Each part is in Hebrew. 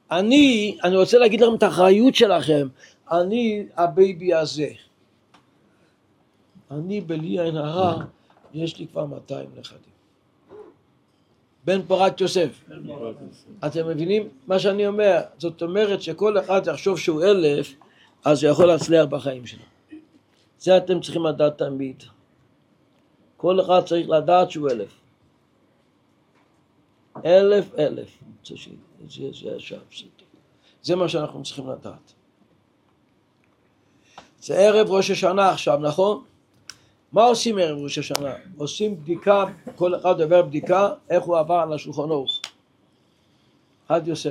אני רוצה להגיד לכם את האחריות שלכם. אני הבייבי הזה. אני בלי עין הרע, יש לי כבר 200 נכדים. בן פורת יוסף. אתם מבינים מה שאני אומר? זאת אומרת שכל אחד יחשוב שהוא 1000, אז הוא יכול להצליח בחיים שלו. זה אתם צריכים לדעת תמיד. כל אחד צריך לדעת שהוא 1000. 1000. זה מה שאנחנו צריכים לדעת. זה ערב ראש השנה עכשיו, נכון? מה עושים ערב ראש השנה? עושים בדיקה, כל אחד עובר בדיקה, איך הוא עבר על השולחן ערוך. עד יוסף.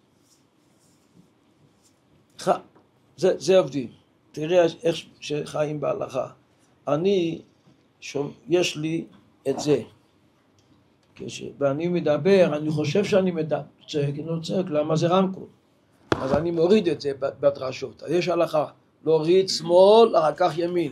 זה עובדים. תראה איך שחיים בהלכה. יש לי את זה. ואני מדבר, אני חושב שאני צועק, למה זה רמקול? אז אני מוריד את זה בדרשות. אז יש הלכה, להוריד שמאל, אחר כך ימין.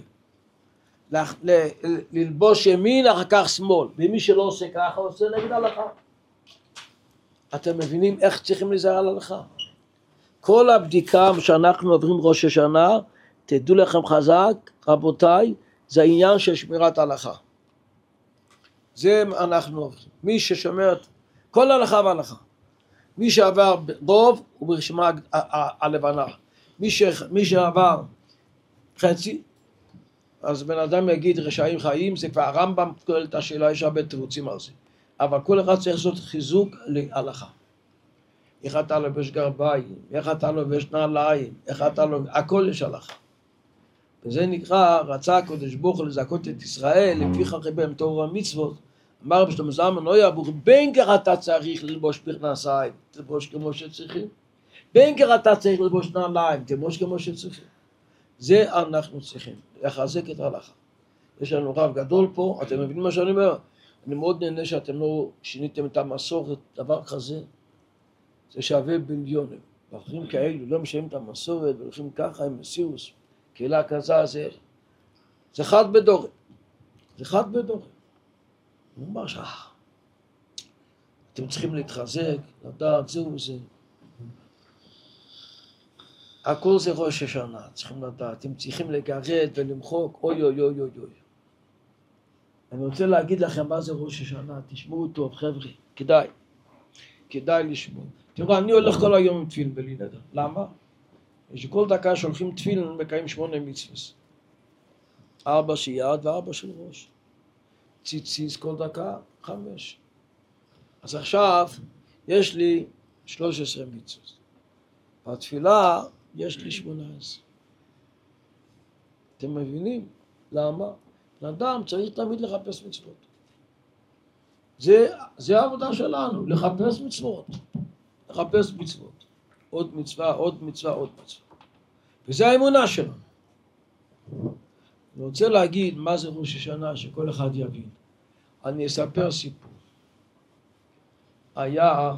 ללבוש ימין, אחר כך שמאל. ומי שלא עושה ככה, עושה נגד הלכה. אתם מבינים איך צריכים להיזהר על הלכה? כל הבדיקה שאנחנו עוברים ראש השנה, תדעו לכם חזק, רבותיי, זה העניין של שמירת הלכה. זה אנחנו עוברים. מי ששומר כל הלכה והלכה. מי שעבר רוב הוא ברשימה הלבנה. מי שעבר חצי, אז בן אדם יגיד רשעים חיים, זה כבר הרמב"ם כולל את השאלה, יש הרבה תירוצים על זה. אבל כל אחד צריך לעשות חיזוק להלכה. איך אתה לובש גרביים, איך אתה לובש נעליים, איך אתה לובש, הכל יש הלכה. וזה נקרא, רצה הקדוש ברוך הוא לזכות את ישראל, לפיכך בהם תורה ומצוות. אמר בשלמה זלמן לא יעבור, בין כך אתה צריך ללבוש מכנסיים, תלבוש כמו שצריכים. בין כך אתה צריך ללבוש נעליים, תלבוש כמו שצריכים. זה אנחנו צריכים, לחזק את ההלכה. יש לנו רב גדול פה, אתם מבינים מה שאני אומר? אני מאוד נהנה שאתם לא שיניתם את המסורת, דבר כזה. זה שווה ביליונים. ואחרים כאלו לא משנים את המסורת, והולכים ככה עם מסירוס. קהילה כזה, זה חד בדורי. זה חד בדורי. ממש, אתם צריכים להתחזק, לדעת, זהו זה. הכל זה ראש השנה, צריכים לדעת. אתם צריכים לגרד ולמחוק, אוי אוי אוי אוי אוי. אני רוצה להגיד לכם מה זה ראש השנה, תשמעו טוב חבר'ה, כדאי לשמוע. תראו, אני הולך כל היום עם תפילין בלי נדר. למה? שכל דקה שהולכים תפילין מקיים 8 מצוות. 4 של יד ו4 של ראש. ציציס כל דקה 5. אז עכשיו יש לי 13 מצוות. בתפילה יש לי 18. אתם מבינים? למה? אדם צריך תמיד לחפש מצוות. זה העבודה שלנו, לחפש מצוות. לחפש מצוות. עוד מצווה, עוד מצווה, עוד מצווה. וזה האמונה שלנו. אני רוצה להגיד מה זה ראש השנה, שכל אחד יבין. אני אספר סיפור. היה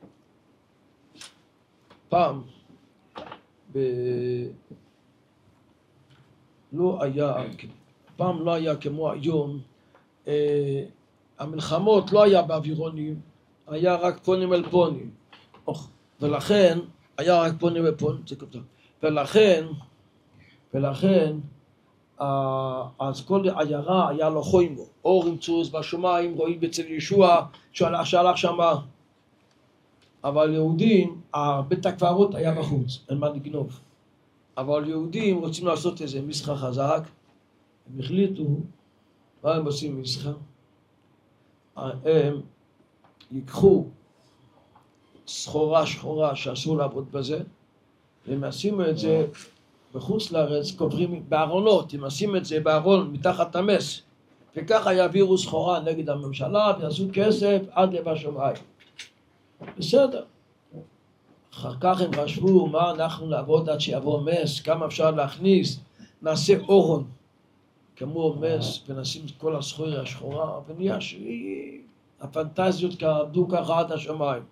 פעם, פעם לא היה כמו היום, המלחמות לא היה באווירונים, היה רק פונים אל פונים. ולכן, היה רק פונים אל פונים, ולכן, אז כל עיירה היה לו חוימו, אור ימצאו בשמיים, רואים אצל ישוע, שהלך שמה. אבל יהודים, בית הקברות היה בחוץ, אין מה לגנוב. אבל יהודים רוצים לעשות איזה מסחר חזק, הם החליטו, מה הם עושים מסחר? הם ייקחו סחורה שחורה שאסור לעבוד בזה, והם ישימו את זה בחוץ לארץ, קוברים בארונות, הם ישימו את זה בארון מתחת המס, וככה יעבירו סחורה נגד הממשלה, ויעשו כסף עד לב השמיים. בסדר. אחר כך הם חשבו, מה אנחנו לעבוד עד שיעבור מס, כמה אפשר להכניס, נעשה אורון, כמו מס, ונשים את כל הסחורה השחורה, ונהיה הפנטזיות עבדו ככה עד השמיים.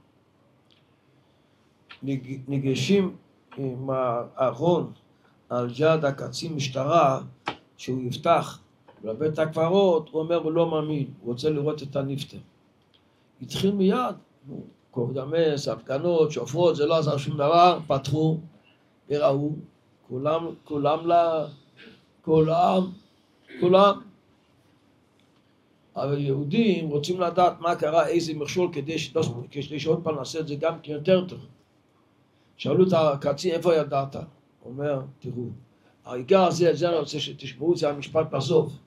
ניגשים עם הארון על יד הקצין משטרה, שהוא יפתח לבית הקברות, הוא אומר, הוא לא מאמין, הוא רוצה לראות את הנפטר. התחיל מיד, קוב דמס, הפגנות, שופרות, זה לא עזר שום דבר, פתחו וראו, כולם. אבל יהודים רוצים לדעת מה קרה, איזה מכשול, כדי שעוד פעם נעשה את זה גם כן יותר טוב. שאלו את הקצין, איפה ידעת? הוא אומר, תראו, העיקר הזה, אני רוצה שתשמעו, זה המשפט בסוף.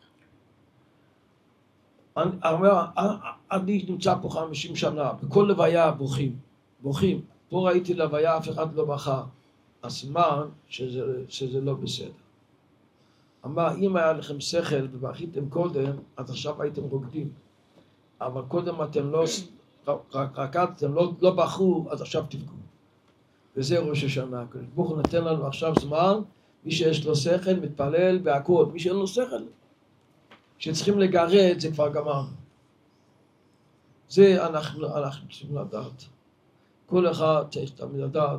אני נמצא פה 50 שנה, בכל לוויה בוכים. פה ראיתי לוויה, אף אחד לא בכה. הסימן שזה לא בסדר. אמר, אם היה לכם שכל ובכיתם קודם, אז עכשיו הייתם רוקדים. אבל קודם אתם לא רקדתם, לא בכו, אז עכשיו תבכו. וזה ראש השנה. ברוך הוא נתן לנו עכשיו זמן, מי שיש לו שכל מתפלל בהכל, מי שאין לו שכל. כשצריכים לגרד זה כבר גמרנו. זה אנחנו צריכים לדעת. כל אחד צריך תמיד לדעת.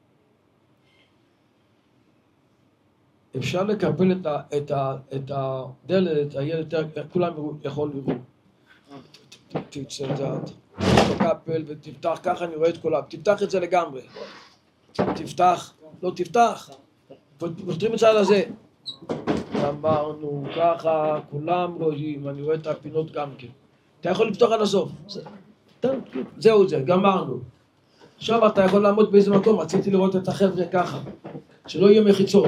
אפשר לקבל את הדלת, הילד, כולם יכול לראות. תצא לדעת. תקפל ותפתח, ככה אני רואה את כולם. תפתח את זה לגמרי. תפתח, לא תפתח. פותרים את הצד הזה. אמרנו ככה, כולם רואים, אני רואה את הפינות גם כן. אתה יכול לפתוח עד הסוף. זהו זה, גמרנו. עכשיו אתה יכול לעמוד באיזה מקום, רציתי לראות את החבר'ה ככה. שלא יהיה מחיצות.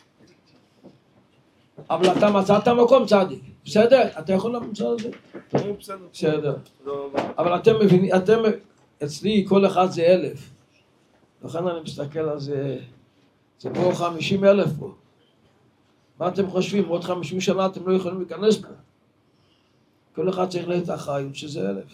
אבל אתה מצאת מקום צדיק. בסדר? אתה יכול למצוא את זה? בסדר. אבל אתם מבינים, אצלי כל אחד זה 1,000. לכן אני מסתכל על זה, זה פה 50,000 פה. מה אתם חושבים? עוד 50 שנה אתם לא יכולים להיכנס פה. כל אחד צריך להיות אחריות שזה 1,000.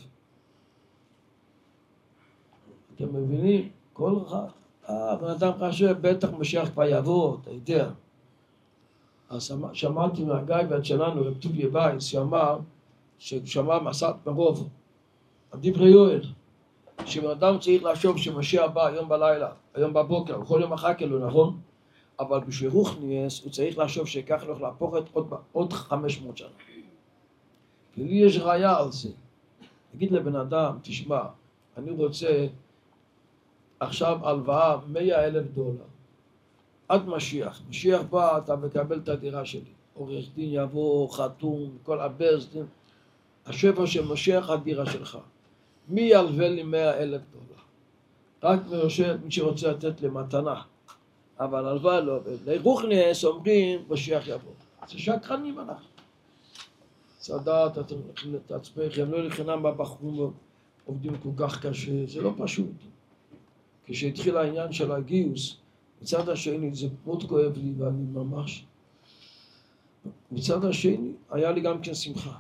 אתם מבינים? כל אחד. בן אדם חושב, בטח משיח כבר יבוא, אתה יודע. אז שמעתי מהגיא ועד שלנו, רב טוביה בייס, שאמר, ששמע מסעת מרוב, דברי יואל, שבן אדם צריך לחשוב שמשיח בא היום בלילה, היום בבוקר, כל יום אחר כאילו, נכון? אבל בשביל רוחניאס הוא צריך לחשוב שיקח לו להפוך את עוד 500 שנה. ולי יש ראיה על זה. תגיד לבן אדם, תשמע, אני רוצה עכשיו הלוואה $100,000. עד משיח בא, אתה מקבל את הדירה שלי. עורך דין יבוא, חתום, כל הבזדין. השפע של משיח הדירה שלך. מי ילווה לי $100,000? רק מי שרוצה לתת למתנה. אבל הלוואה לא. לרוחניאס אומרים, משיח יבוא. זה שקרנים אנחנו. צדעת, אתם הולכים את עצמכם, לא לחינם בבחורים עובדים כל כך קשה, זה לא פשוט. כשהתחיל העניין של הגיוס, מצד השני זה מאוד כואב לי ואני ממש... מצד השני היה לי גם כן שמחה.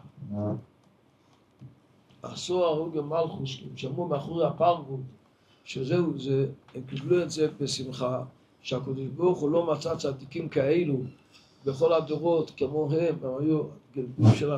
עשו הרוג מלכוס, כי הם שמעו מאחורי הפרגוד, שזהו זה, הם קיבלו את זה בשמחה, שהקדוש ברוך הוא לא מצא צדיקים כאלו בכל הדורות כמו הם היו גלגול של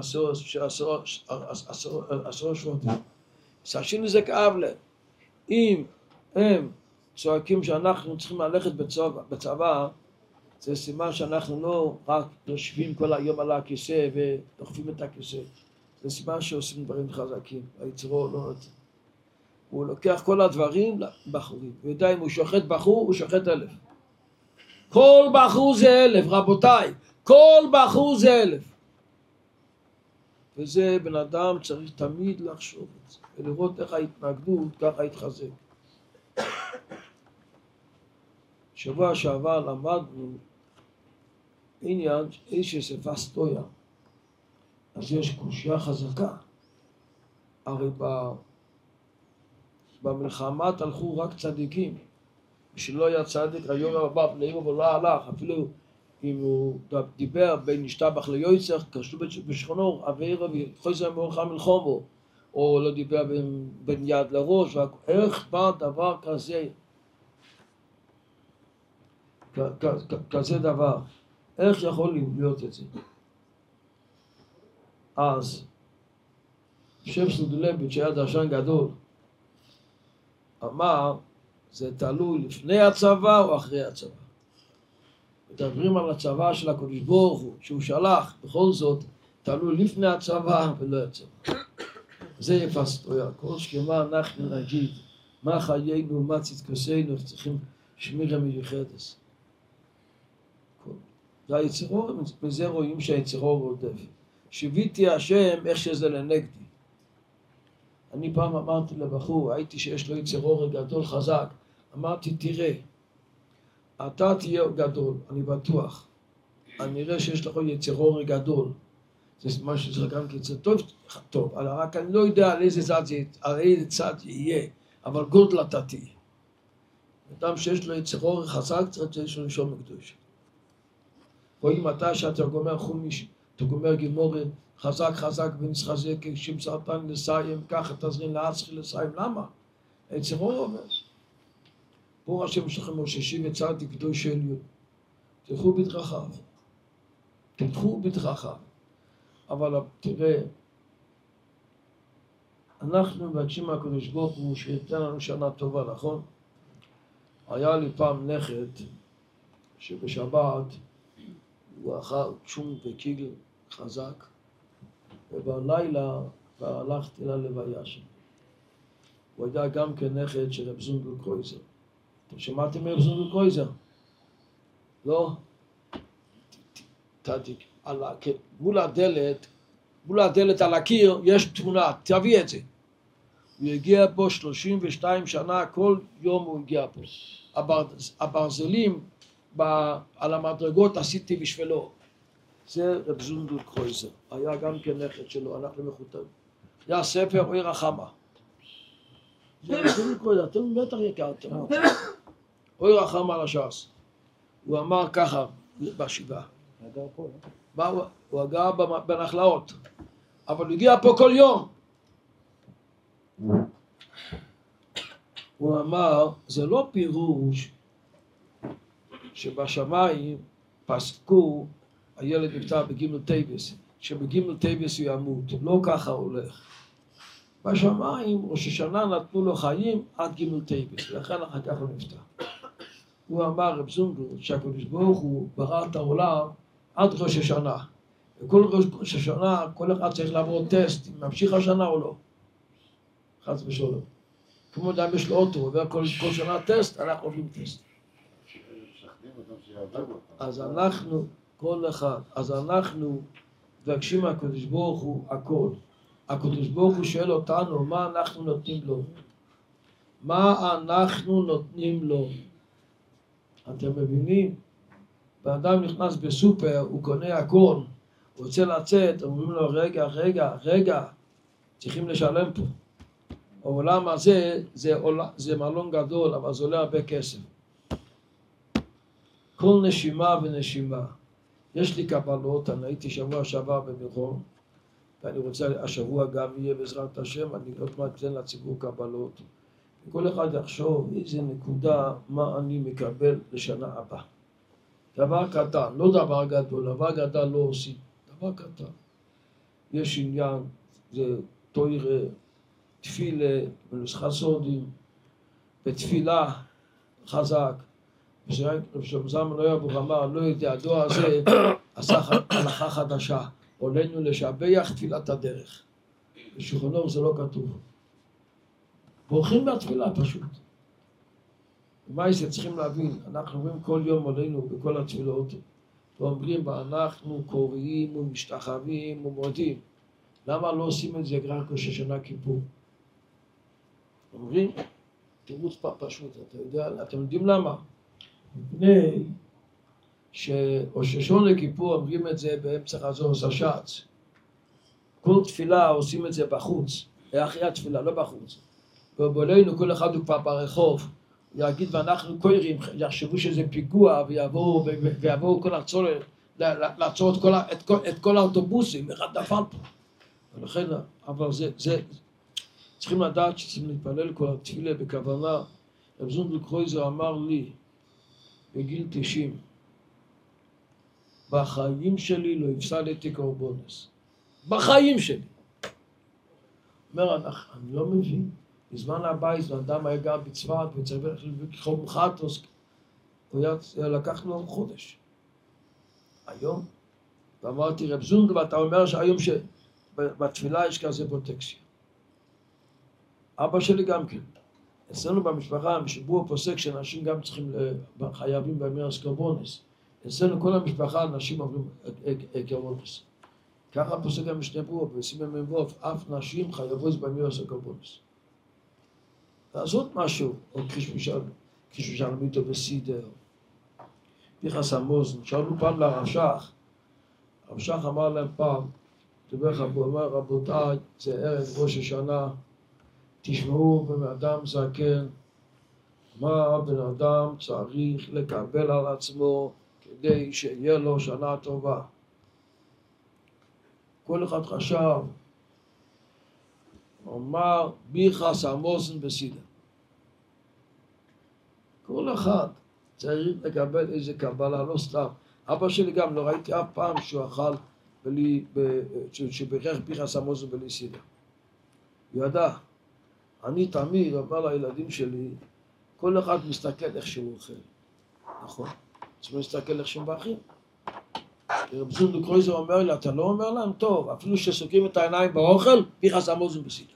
עשור שבטים. השני זה כאב להם. אם הם צועקים שאנחנו צריכים ללכת בצבא, זה סימן שאנחנו לא רק יושבים כל היום על הכיסא ודוחפים את הכיסא. זה סימן שעושים דברים חזקים. היצרו לא נותן. הוא לוקח כל הדברים לבחורים. הוא יודע אם הוא שוחט בחור, הוא שוחט 1,000. כל בחור זה 1,000, רבותיי. כל בחור זה 1,000. וזה בן אדם צריך תמיד לחשוב את זה. ולראות איך ההתנגדות ככה התחזק. שבוע שעבר למדנו עניין איש שספה סטויה. אז יש קושיה חזקה. הרי במלחמה הלכו רק צדיקים. כשלא היה צדיק, היום הבא פנאים אבל לא הלך. אפילו אם הוא דיבר בין נשתבח ליועצר, קשו בשכונו, אוויר וחוזר מאורך המלחומו. או לא דיבר בין יד לראש. איך בא דבר כזה? כזה דבר. איך יכול להיות את זה? אז שם סודולביץ' שהיה דרשן גדול אמר זה תלוי לפני הצבא או אחרי הצבא. מדברים על הצבא של הקדוש ברוך הוא שהוא שלח, בכל זאת תלוי לפני הצבא ולא הצבא. זה יפסטויה, כל שכמה אנחנו נגיד, מה חיינו, מה צדקוסנו, צריכים שמירה מיוחדת. זה היצרור, מזה רואים שהיצרור רודף. שיוויתי השם איך שזה לנגדי. אני פעם אמרתי לבחור, הייתי שיש לו יצרור גדול חזק, אמרתי תראה, אתה תהיה גדול, אני בטוח. אני אראה שיש לך יצרור גדול. זה מה שזה גם כיצר טוב, אבל רק אני לא יודע על איזה צד יהיה, אבל גודל אתה תהיה. אדם שיש לו יצרור חזק, צריך שיש לו נשום מקדוש. רואים מתי שאתה גומר חומיש, אתה גומר גימורת, חזק ונסחזק, שם סרטן לסיים, ככה תזרין לעצחי לסיים, למה? יצרור אומר. פה השם שלכם מוששי וצעתי קדוש עליון. תלכו בדרכיו. תלכו בדרכיו. אבל תראה, אנחנו מבקשים מהקדוש ברוך הוא שייתן לנו שנה טובה, נכון? היה לי פעם נכד שבשבת הוא אכל צ'ום וקיגל חזק, ובלילה כבר הלכתי ללוויה שלו. הוא היה גם כן נכד של רב זונדל קרויזר. אתם שמעתם מרב זונדל קרויזר? לא? תדיק, מול הדלת על הקיר יש תמונה, תביא את זה. הוא הגיע פה 32 שנה, כל יום הוא הגיע פה. הברזלים על המדרגות עשיתי בשבילו. זה רב זונדל קרויזר, היה גם כן נכד שלו, אנחנו מחותנים. היה ספר אוי רחמה. זה רב זונדל קרויזר, אתם בטח הכרתם. אוי רחמה על הש"ס. הוא אמר ככה בשבעה. הוא גר בנחלאות, אבל הוא הגיע פה כל יום. הוא אמר, זה לא פירוש שבשמיים פסקו הילד נפטר בגימל טייבס, שבגימל טייבס הוא ימות, לא ככה הולך. בשמיים ראש השנה נתנו לו חיים עד גימל טייבס, ולכן אחר כך הוא נפטר. הוא אמר רב זונדל שהקדוש ברוך הוא ברא את העולם עד ראש השנה. וכל ראש השנה כל אחד צריך לעבור טסט, אם ממשיך השנה או לא. חס ושלום. כמו אדם יש לו אוטו, עובר כל שנה טסט, אנחנו עוברים טסט. אז אנחנו, כל אחד, אז אנחנו מבקשים מהקדוש ברוך הוא הכל. הקדוש ברוך הוא שואל אותנו, מה אנחנו נותנים לו? מה אנחנו נותנים לו? אתם מבינים? באדם נכנס בסופר, הוא קונה הכל, הוא רוצה לצאת, אומרים לו רגע, צריכים לשלם פה. העולם הזה זה מלון גדול, אבל זה עולה הרבה כסף. כל נשימה ונשימה. יש לי קבלות, אני הייתי שבוע שעבר במירון, ואני רוצה, השבוע גם יהיה בעזרת השם, אני עוד מעט אתן לציבור קבלות. וכל אחד יחשוב איזה נקודה, מה אני מקבל לשנה הבאה. דבר קטן, לא דבר גדול, דבר גדול לא עושים, דבר קטן. יש עניין, זה תוירה, תפילה, מנוסחת סודים, בתפילה חזק. ושמזמן לא יבוא אמר, לא יודע, הדור הזה עשה הלכה חדשה, עולנו לשבח תפילת הדרך. בשולחן אורוך זה לא כתוב. בורחים מהתפילה פשוט. ומה זה צריכים להבין? אנחנו אומרים כל יום עלינו בכל התפילות, ואומרים אנחנו קוראים ומשתחווים ומודים. למה לא עושים את זה רק ראש השנה כיפור? אומרים, תירוץ פשוט, אתם יודעים למה? מפני שראש השנה כיפור אומרים את זה באמצע חזור הש"ץ. כל תפילה עושים את זה בחוץ, אחרי התפילה, לא בחוץ. ובעולנו כל אחד הוא כבר ברחוב, יגיד ואנחנו קוראים, יחשבו שזה פיגוע ויבואו כל הצורך לעצור את כל האוטובוסים, אחד נפל פה. ולכן, אבל זה צריכים לדעת שצריכים להתפלל כל התפילה בכוונה. רב זונדל קרויזר אמר לי בגיל 90, בחיים שלי לא הפסדתי קורבנס. בחיים שלי. אומר, אני לא מבין. בזמן הבית, האדם היה גר בצפת וצריך לחום חטוס, לקח לו חודש. היום, ואמרתי, רב זונדל, ואתה אומר שהיום שבתפילה יש כזה פרוטקציה. אבא שלי גם כן. אצלנו במשפחה, שהוא פוסק שאנשים גם צריכים, חייבים באמירס קורבונס. אצלנו כל המשפחה, אנשים עוברים קורבונס. ככה פוסק המשנה ברורה, בסימן מ"ו, אף נשים חייבות באמירס הקורבונס. לעשות משהו, או כששאלנו איתו בסידר. פינחס המאזן, שאלו פעם לרב שך, הרב שך אמר להם פעם, הוא אמר, רבותיי, זה ערב ראש השנה, תשמעו בן אדם זקן, מה בן אדם צריך לקבל על עצמו כדי שיהיה לו שנה טובה. כל אחד חשב, הוא אמר, פינחס המאזן בסידר. כל אחד צריך לקבל איזה קבלה, לא סתם. אבא שלי גם לא ראיתי אף פעם שהוא אכל שברכך פינחס המאזן בלי סידר. הוא ידע. אני תמיד אומר לילדים שלי, כל אחד מסתכל איך שהוא אוכל. נכון? צריך להסתכל איך שהם באחים. רב זונדה קרויזר אומר לי, אתה לא אומר להם טוב, אפילו שסוגרים את העיניים באוכל, פינחס המאזן בסידר.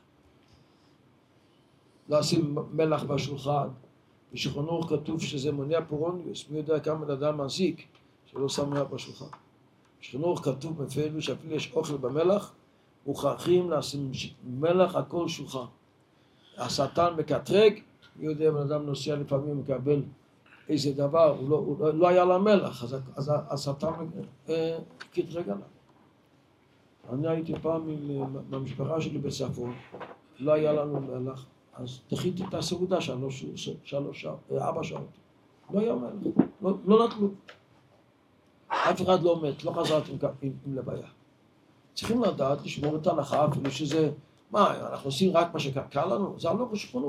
לשים מלח בשולחן. בשולחן אורך כתוב שזה מונע פורוניוס, מי יודע כמה אדם מזיק שלא שם מלח בשולחן. בשולחן אורך כתוב בפירוש שאפילו יש אוכל במלח, מוכרחים לשים מלח על כל שולחן. השטן מקטרג, מי יודע אם אדם נוסע לפעמים מקבל איזה דבר, הוא לא היה לה מלח, אז השטן קטרג עליו. אני הייתי פעם במשפחה שלי בצפון, לא היה לנו מלח. אז דחיתי את הסעודה 4 שעות. לא היה מלך, לא נתנו. אף אחד לא מת, לא חזרתי עם לבעיה. צריכים לדעת, לשמור את ההלכה, אפילו שזה, מה, אנחנו עושים רק מה שקל לנו? זה לא חשבונו.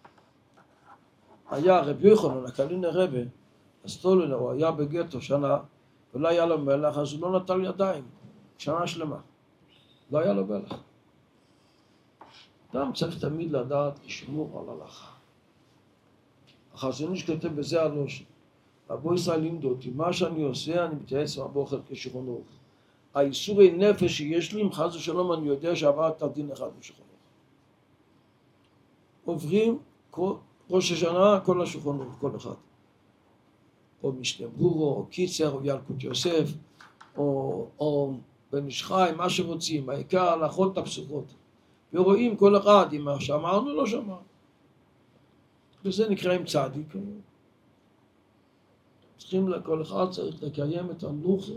היה רבי יוחנן, הקלינר רבי, הסטולנר, הוא היה בגטו שנה, ולא היה לו מלח, אז הוא לא נטל ידיים, שנה שלמה. לא היה לו מלח. אדם צריך תמיד לדעת לשמור על הלכה. החזון איש כותב בזה הלושן. רבו ישראל לימדו אותי, מה שאני עושה, אני מתייעץ עם רבו אוכל כשולחן אורך. האיסורי נפש שיש לי, אם חס ושלום אני יודע שעברת דין אחד בשולחן אורך. עוברים ראש השנה, כל השולחן אורך, כל אחד. או משנה ברורו, או קיצר, או ילקוט יוסף, או בן איש חי, מה שרוצים, העיקר הלכות הפסוקות. ורואים כל אחד, אם שמענו, לא שמענו. וזה נקרא עם צדיק. כל אחד צריך לקיים את הנוחה.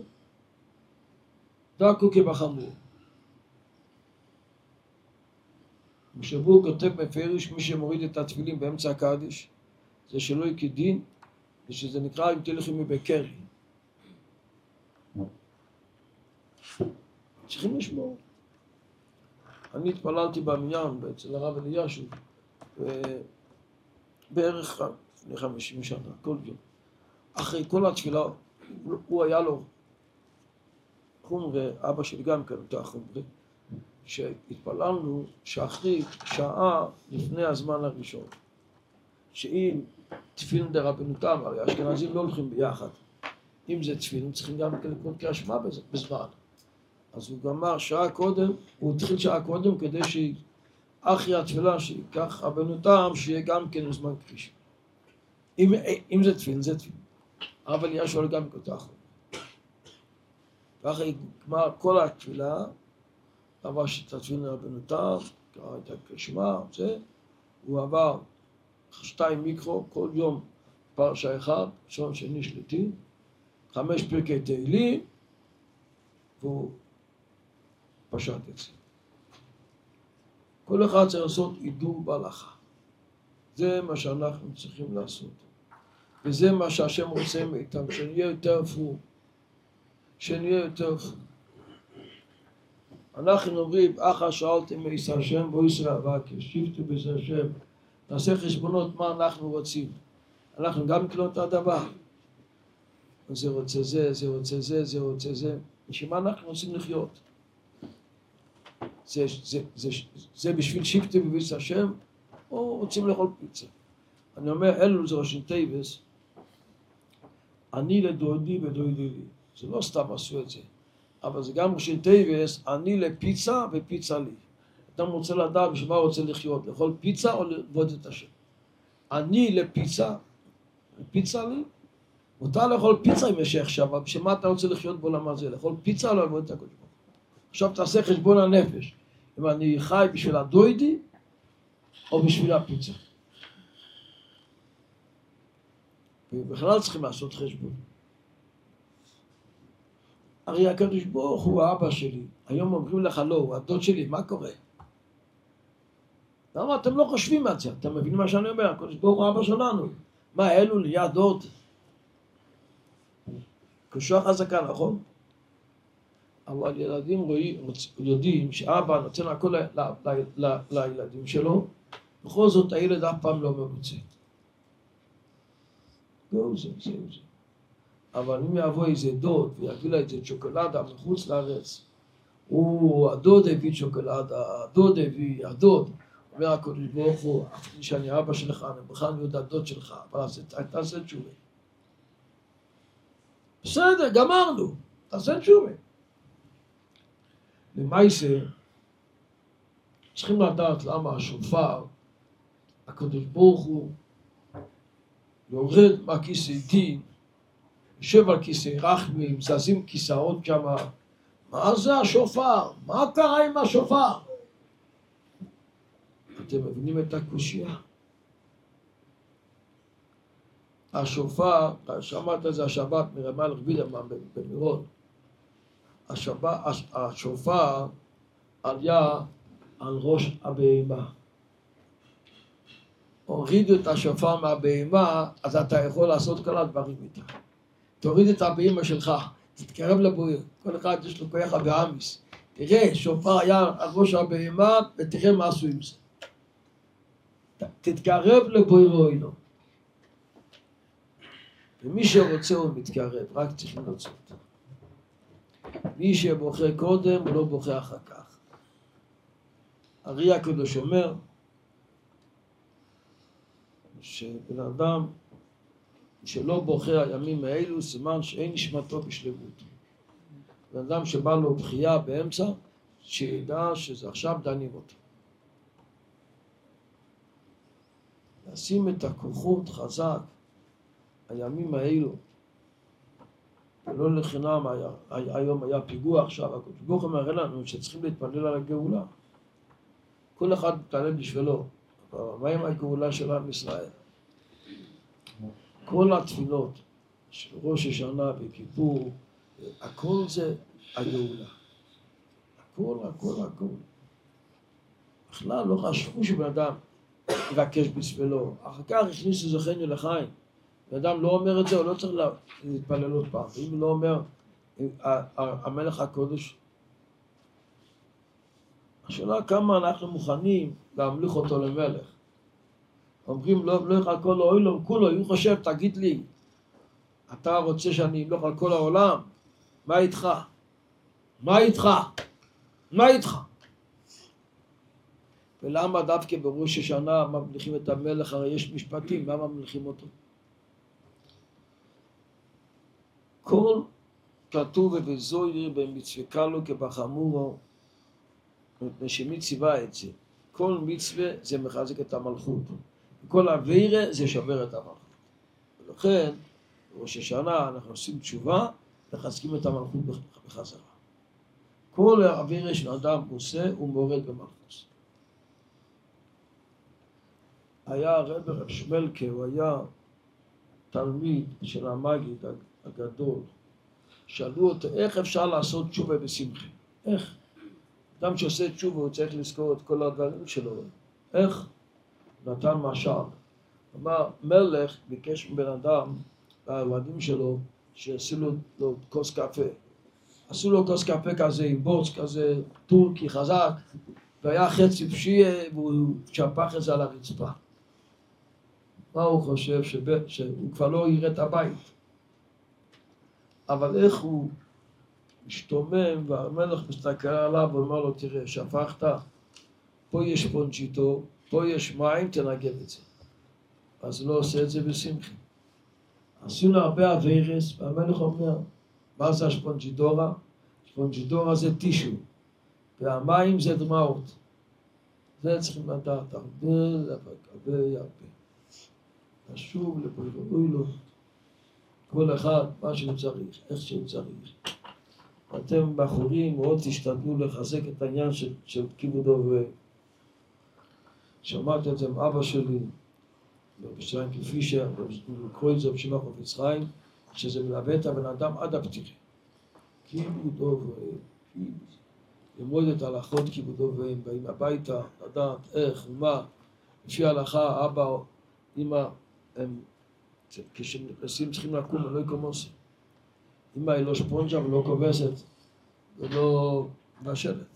דקו כבחמור. משבוע כותב מפרש, מי שמוריד את התפילים באמצע הקדיש, זה שלא יקדין, ושזה נקרא אם תלכי מבקרי. צריכים לשמור. אני התפללתי במניין אצל הרב אלישיב בערך לפני 50 שנה, כל יום. אחרי כל התפילה, הוא היה לו חומרי, אבא שלי גם כן אותה חומרי, שהתפללנו שאחרי שעה לפני הזמן הראשון, שאם תפילין דרבנו תם, הרי אשכנזים לא הולכים ביחד. אם זה תפילין, צריכים גם לקרוא כהשמע בזמן. אז הוא גמר שעה קודם, הוא התחיל שעה קודם כדי שאחרי התפילה שיקח רבנו תם, שיהיה גם כן זמן קריש. אם זה תפילין, זה תפילין. אבל יש לו גם כותח. ואחרי גמר כל התפילה, עבר שתתפילין רבנו תם, קרא את הקשמה, זה, הוא עבר 2 מיקרו, כל יום פרשה 1, ראשון שני שליטי, 5 פרקי תהילים, והוא פשט את זה. כל אחד צריך לעשות עידור בהלכה. זה מה שאנחנו צריכים לעשות. וזה מה שהשם רוצה מאיתם, שנהיה יותר פרו. שנהיה יותר פרו. אנחנו אומרים, אחר שאלתם מייס השם, בו ישראל אבקש, שבטו בזה השם. נעשה חשבונות מה אנחנו רוצים. אנחנו גם נקלוט את הדבר. זה רוצה זה, זה רוצה זה, זה רוצה זה. ושמה אנחנו רוצים לחיות. זה בשביל שבטו בביס השם, או רוצים לאכול פיצה. אני אומר, אלו זה ראשי תיבס, אני לדודי ודודי לי. זה לא סתם עשו את זה. אבל זה גם ראשי תיבס, אני לפיצה ופיצה לי. אדם רוצה לדעת בשביל מה הוא רוצה לחיות, לאכול פיצה או לעבוד את השם. אני לפיצה לי, מותר לאכול פיצה אם יש עכשיו, אבל בשביל מה אתה רוצה לחיות בעולם הזה? לאכול פיצה או לעבוד את הקדוש ברוך הוא? עכשיו תעשה חשבון הנפש, אם אני חי בשביל הדוידי או בשביל הפיצה. ובכלל צריכים לעשות חשבון. הרי הקדוש ברוך הוא האבא שלי, היום אומרים לך לא, הוא הדוד שלי, מה קורה? למה אתם לא חושבים על זה? אתם מבינים מה שאני אומר? הקדוש ברוך הוא האבא שלנו. מה, אלו ליד דוד? קשה חזקה, נכון? אבל ילדים יודעים שאבא נותן הכל לילדים שלו, בכל זאת הילד אף פעם לא מרוצה. זה. אבל אם יבוא איזה דוד ויביא לה איזה צ'וקולדה מחוץ לארץ, הדוד הביא צ'וקולדה, הדוד, אומר הקדוש ברוך הוא, אפילו שאני אבא שלך, אני בכלל יודע הדוד שלך, אבל תעשה תשובה. בסדר, גמרנו, תעשה תשובה. למעשה, צריכים לדעת למה השופר, הקדוש ברוך הוא, יורד מהכיסא דין, יושב על כיסא רחמים, זזים כיסאות שם. מה זה השופר? מה קרה עם השופר? אתם מבינים את הקושיה? השופר, שמעת את זה השבת מרמ"ל רבידרמן במירון. השופר היה על ראש הבהמה. הורידו את השופר מהבהמה, אז אתה יכול לעשות כל הדברים איתה. תוריד את הבהמה שלך, תתקרב לבויר, כל אחד יש לו כוח באמיס. תראה, שופר היה על ראש הבהמה, ותראה מה עשו עם זה. תתקרב לבוירו אינו. ומי שרוצה הוא מתקרב, רק צריכים לרצות. מי שבוכה קודם הוא לא בוכה אחר כך. הרי הקדוש אומר שבן אדם שלא בוכה הימים האלו סימן שאין נשמתו בשלמות. בן אדם שבא לו בחייה באמצע, שידע שזה עכשיו דנים אותו. לשים את הכוחות חזק הימים האלו, ולא לחינם, היום היה פיגוע עכשיו, הקדוש ברוך הוא מראה לנו שצריכים להתפלל על הגאולה. כל אחד מתפלל בשבילו, אבל מה עם הגאולה של עם ישראל? כל התפילות של ראש השנה וכיפור, הכל זה הגאולה. הכל. בכלל לא חשבו שבן אדם יבקש בשבילו. אחר כך הכניסו זכינו לחיים. בן אדם לא אומר את זה, הוא לא צריך להתפלל עוד פעם. אם הוא לא אומר, המלך הקודש, השאלה כמה אנחנו מוכנים להמליך אותו למלך. אומרים, לא יחל כל העולם, כולו, אם חושב, תגיד לי, אתה רוצה שאני אמלוך על כל העולם? מה איתך? מה איתך? ולמה דווקא בראש השנה ממליכים את המלך? הרי יש משפטים, למה ממליכים אותו? כל כתוב ובזוהר במצווה לו כבחמורו, מפני שמי ציווה את זה. כל מצווה זה מחזק את המלכות. כל עבירה זה שובר את המלכות. ולכן, בראש השנה אנחנו עושים תשובה, מחזקים את המלכות בחזרה. כל עבירה שאדם עושה, הוא מורד במלכות. היה רב שמלכה, הוא היה תלמיד של המגיד הגדול. שאלו אותו, איך אפשר לעשות תשובה בשמחה? איך? אדם שעושה תשובה, הוא צריך לזכור את כל הדברים שלו. איך? נתן משל. אמר, מלך ביקש מבן אדם, והילדים שלו, שעשו לו כוס קפה. עשו לו כוס קפה כזה, עם בוץ כזה, טורקי חזק, והיה חצי פשיעה, והוא שפך את זה על הרצפה. מה הוא חושב? שהוא כבר לא יראה את הבית. אבל איך הוא משתומם, והמלך מסתכל עליו ואומר לו, תראה, שפכת, פה יש פונצ'יטו, פה יש מים, תנגב את זה. אז הוא לא עושה את זה בשמחה. עשו לו הרבה עבירס, והמלך אומר, מה זה השפונג'ידורה? השפונג'ידורה זה טישו, והמים זה דמעות. זה צריכים לדעת הרבה. לשוב לבואי לו, כל אחד מה שהוא צריך, איך שהוא צריך. אתם בחורים מאוד תשתדלו לחזק את העניין של כיבודו שמעתי את זה עם אבא שלי, בשביל פישר, לקרוא את זה בשביל חפץ חיים, שזה מלווה את הבן אדם עד הפתיחה. כיבודו ללמוד את ההלכות כיבודו והם באים הביתה, לדעת איך ומה, לפי ההלכה, אבא או אמא, הם כשנכנסים צריכים לקום ולא יקומוסים. אמא היא לא שפונג'ה ולא כובסת ולא בשלט.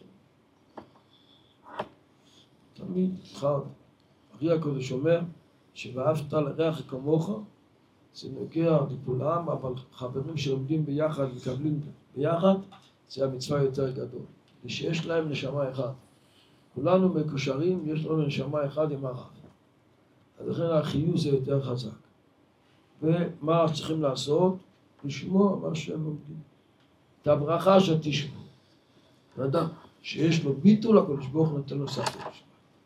תמיד אחד, אחי הקודש אומר שאהבת לרעך כמוך, זה נוגע לכולם, אבל חברים שלומדים ביחד, מקבלים ביחד, זה המצווה יותר גדול. ושיש להם נשמה אחד. כולנו מקושרים, יש לנו נשמה אחד עם הרב. אז לכן החיוב זה יותר חזק. ומה צריכים לעשות? לשמוע מה שהם לומדים. את הברכה שתשמעו. אדם שיש לו ביטול, הקדוש ברוך הוא נותן לו סייעתא דשמיא.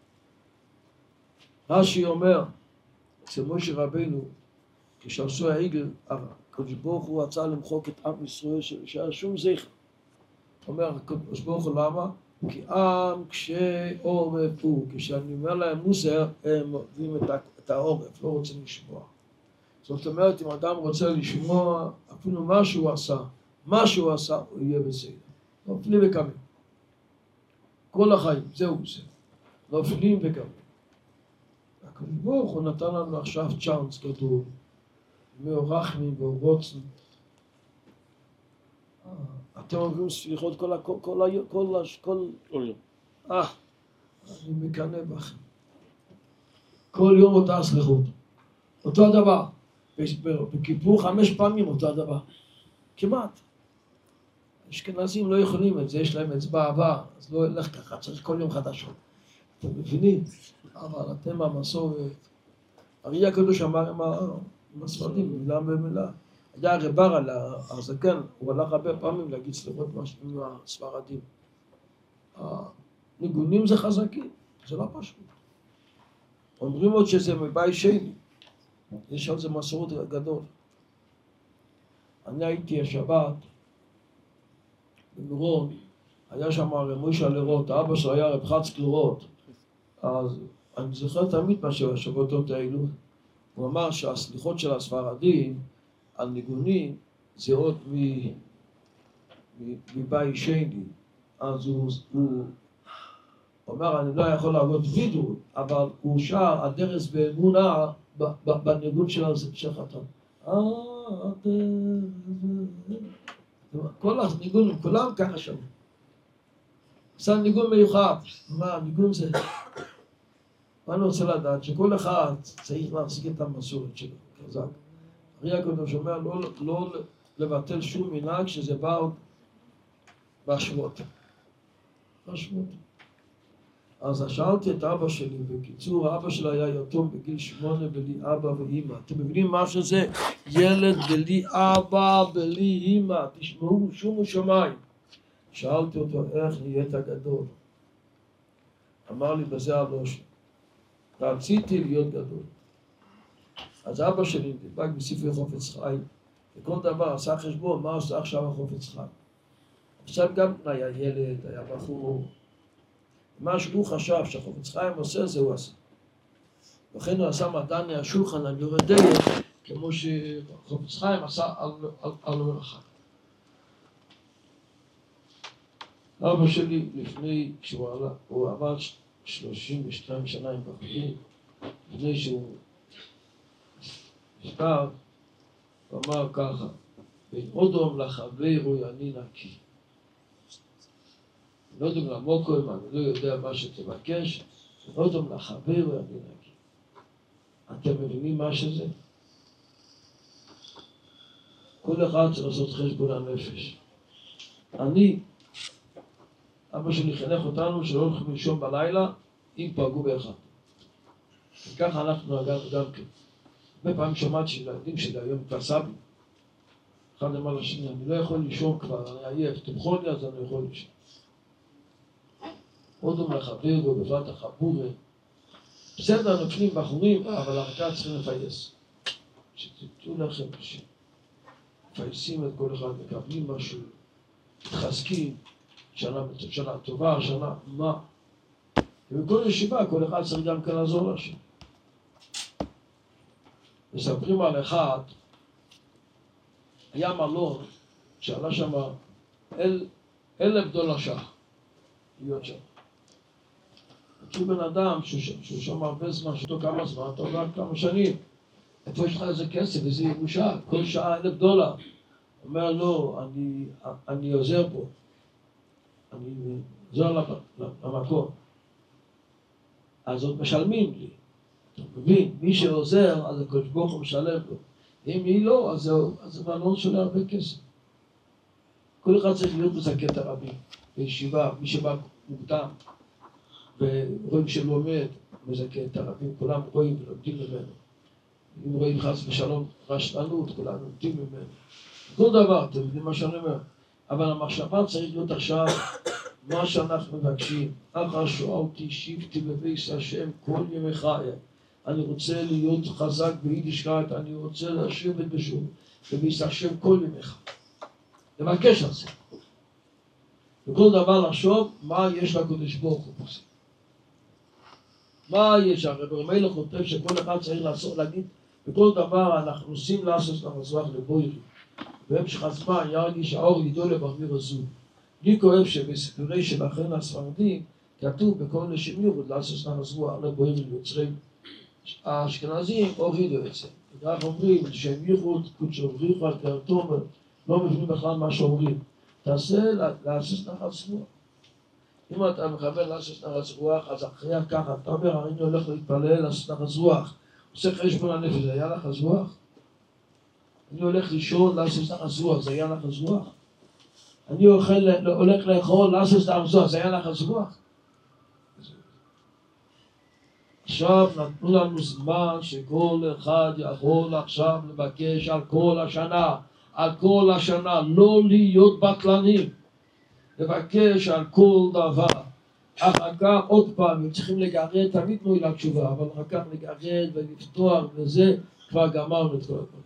רש"י אומר, אצל משה רבינו, כשעשו העגל, הקדוש ברוך הוא רצה למחוק את עם ישראל שהיה שום זכר. אומר הקדוש ברוך הוא למה? כי עם קשה עורף הוא, כשאני אומר להם מוסר, הם אוהבים את העורף, לא רוצים לשמוע. זאת אומרת, אם אדם רוצה לשמוע, אפילו מה שהוא עשה, הוא יהיה בסדר. נופלים וקמים. כל החיים, זהו זה. נופלים וקמים. הקדוש ברוך הוא נתן לנו עכשיו צ'אנס גדול, מאורחמים ואורוצים. אתם אומרים סליחות כל יום. אני מקנא בכם. כל יום אותה סליחות. אותו דבר. בכיפור 5 פעמים אותו דבר. כמעט. אשכנזים לא יכולים את זה, יש להם אצבע עבר, אז לא ילך ככה, צריך כל יום חדשות. אתם מבינים? אבל אתם המסורת. אריה הקדוש אמר עם הספרדים, מילה במילה. היה רבר על הזקן, הוא הלך הרבה פעמים להגיד סליחות עם הספרדים. הניגונים זה חזקים, זה לא פשוט. אומרים עוד שזה מבית שני. יש על זה מסורת גדול. אני הייתי השבת במירון, היה שם רב מוישה לרוט, האבא שלו היה רב חצקי לרוט. אז אני זוכר תמיד מה שבשבתות האלו. הוא אמר שהסליחות של הספרדים על ניגונים זה עוד מבית שני. אז הוא אומר, אני לא יכול לעבוד וידאו, אבל הוא שר הדרס באמונה בניגון של חתן. כל הניגונים, כולם ככה שם. עשה ניגון מיוחד. מה, ניגון זה? ואני רוצה לדעת שכל אחד צריך להחזיק את המסורת שלו, חזק. אריה הקדוש אומר לא לבטל שום מנהג שזה בא בשבועות. אז שאלתי את אבא שלי, בקיצור, אבא שלי היה יתום בגיל 8 בלי אבא ואמא. אתם מבינים מה שזה? ילד בלי אבא, בלי אמא. תשמעו, שומו שמיים. שאלתי אותו, איך נהיית גדול? אמר לי, בזה הראש. רציתי להיות גדול. אז אבא שלי נדבק בספרי חפץ חיים, וכל דבר עשה חשבון, מה עושה עכשיו החפץ חיים? עכשיו גם היה ילד, היה בחור. מה שהוא חשב שהחפץ חיים עושה, זה הוא עשה. לכן הוא עשה מדען מהשולחן על יורדי, כמו שחפץ חיים עשה על מלאכה. אבא שלי לפני שהוא עלה, הוא עבד 32 שנה עם בחורים, לפני שהוא נפטר, הוא אמר ככה, בין אודום לחברו אני נקי. לא יודעים למוקו, אם אני לא יודע מה שתבקש, בין אודום לחברו אני נקי. אתם מבינים מה שזה? כל אחד צריך לעשות חשבון הנפש. אבא שלי חינך אותנו שלא הולכים לישון בלילה אם פגעו באחד. וככה אנחנו נגענו גם כן. הרבה פעמים שמעתי שלילדים שלי היום התפסה בי. אחד אמר לשני, אני לא יכול לישון כבר, אני עייף, תמכון לי אז אני יכול לישון. עוד מחבר ובפרט החבורה, בסדר נופלים בחורים, אבל הרקע צריכים לפייס. שתתנו לכם מפייסים את כל אחד, מקבלים משהו, מתחזקים, שנה טובה, שנה מה. ובכל ישיבה כל אחד צריך גם כן לעזור לשם. מספרים על אחד, היה מלון שעלה שם $1,000 שח, להיות שם. שהוא בן אדם שהוא שם הרבה זמן, שאתו כמה זמן, אתה אומר כמה שנים. איפה יש לך איזה כסף, איזה ירושה, כל שעה $1,000. אומר לו, אני עוזר פה. אני עוזר למקום. אז עוד משלמים לי. אתה מבין, מי שעוזר, אז הקדוש ברוך הוא משלם לו. אם היא לא, אז המלון שולה הרבה כסף. כל אחד צריך להיות מזכה את הרבים, בישיבה, מי שבא מוקדם, ורואים שלומד, מזכה את הרבים, כולם רואים ולומדים ממנו. אם רואים חס ושלום רשלנות, כולם לומדים ממנו. כל דבר, אתם יודעים מה שאני אומר. אבל המחשבה צריך להיות עכשיו מה שאנחנו מבקשים. אחר שואה אותי שבתי בבית השם כל ימי חיי. אני רוצה להיות חזק ביידישקייט, אני רוצה לשבת בבית השם כל ימי חיי. לבקש על זה. וכל דבר לחשוב מה יש לקדוש ברוך הוא עושה. מה יש? הרב רמייל כותב שכל אחד צריך לעשות, להגיד, בכל דבר אנחנו עושים לעשות למזרח לבוירי. בהמשך הזמן ירגיש האור ידעו לברמיר הזו. לי כואב שבסיפורי שבאחרין הספרדים כתוב בכל לשמירות לעשות למזרח לבוירי ליוצרים. האשכנזים הורידו את זה. וכך אומרים שהם ייחוד, קודשו בריחו על תרתומר, לא מבינים בכלל מה שאומרים. תעשה לעשות נחת רוח. אם אתה מכוון לעשות נחת רוח, אז אחרי ככה, אתה אומר, אני הולך להתפלל לעשות נחת רוח. עושה חשבון הנפש, זה היה נחת רוח? אני הולך לישון לעשות נחת רוח, זה היה נחת רוח? אני הולך לאכול לעשות נחת רוח, זה היה נחת רוח? עכשיו נתנו לנו זמן שכל אחד יכול עכשיו לבקש על כל השנה, לא להיות בטלנים, לבקש על כל דבר. אחר כך עוד פעם, אם צריכים לגרד, תמיד תנו לה תשובה, אבל אחר כך לגרד ולפתוח וזה, כבר גמרנו את כל הדברים.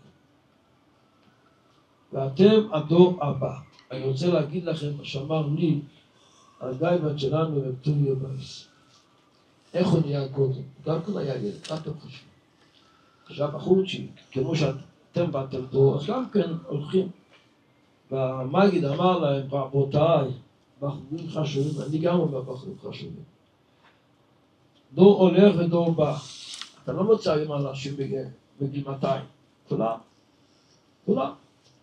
ואתם הדור הבא. אני רוצה להגיד לכם מה שאמר לי, הגאיבן שלנו ובטוביה בייס. איך הוא נהיה קודם? גם כן היה ילד, מה אתם חושבים? עכשיו בחורצ'י, כמו שאתם באתם פה, אז גם כן הולכים. והמגיד אמר להם, רבותיי, בחורים חשובים, אני גם אומר בחורים חשובים. דור הולך ודור בא. אתה לא מוצא היום אנשים בגיל 200. כולם.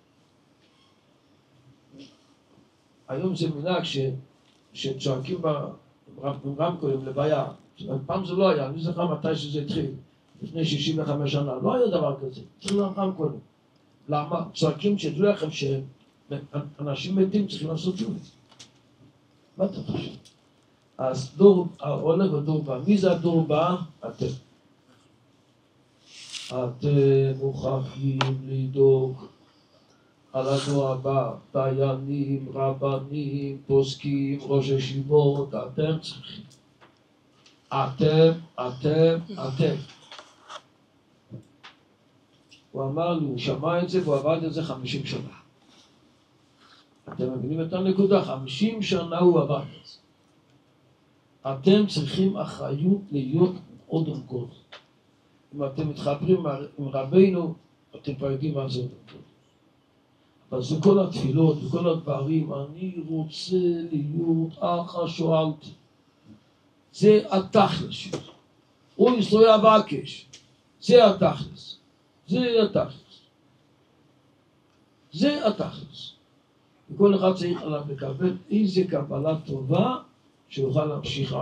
היום זה מנהג שצועקים ברמקולים לבעיה. פעם זה לא היה, אני זוכר מתי שזה התחיל, לפני 65 שנה, לא היה דבר כזה, צריכים לרמקולים. למה? צועקים שתדעו לכם שאנשים מתים צריכים לעשות שוב. מה אתה חושב? אז דור הולך ודור בא. מי זה הדור בא? אתם. אתם מוכרחים לדאוג על הדור הבא, דיינים, רבנים, פוסקים, ראש ישיבות, אתם צריכים. אתם. הוא אמר לי, הוא שמע את זה והוא עבד את זה 50 שנה. אתם מבינים את הנקודה? 50 שנה הוא עבד את זה. אתם צריכים אחריות להיות עוד עמקות. אם אתם מתחברים עם רבינו, אתם כבר יודעים מה זה עוד עמקות. אבל זה כל התפילות וכל הדברים, אני רוצה להיות אחר שואלתי. זה התכלס שלו. הוא יסלוי אבקש. זה התכלס. זה התכלס. וכל אחד צריך עליו לקבל איזה קבלה טובה שיוכל להמשיך.